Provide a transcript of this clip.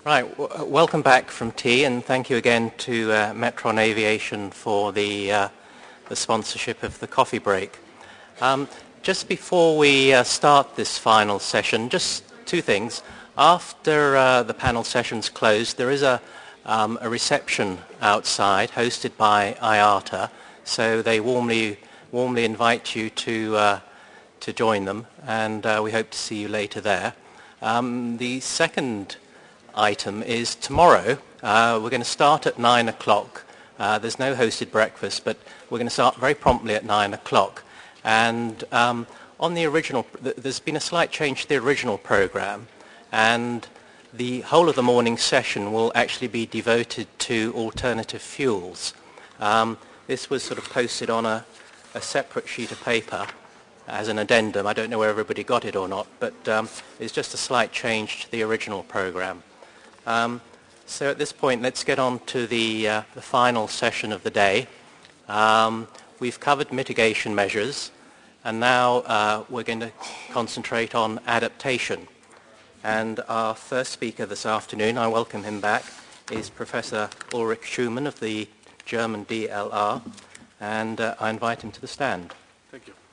Right, welcome back from tea, and thank you again to Metron Aviation for the sponsorship of the coffee break. Just before we start this final session, just two things. After the panel session's closed, there is a reception outside hosted by IATA, so they warmly invite you to join them, and we hope to see you later there. The second item is tomorrow. We're going to start at 9 o'clock. There's no hosted breakfast, but we're going to start very promptly at 9 o'clock. And on the original, there's been a slight change to the original program, and the whole of the morning session will actually be devoted to alternative fuels. This was sort of posted on a separate sheet of paper as an addendum. I don't know where everybody got it or not, but it's just a slight change to the original program. So at this point, let's get on to the final session of the day. We've covered mitigation measures, and now we're going to concentrate on adaptation. And our first speaker this afternoon, I welcome him back, is Professor Ulrich Schumann of the German DLR, and I invite him to the stand. Thank you.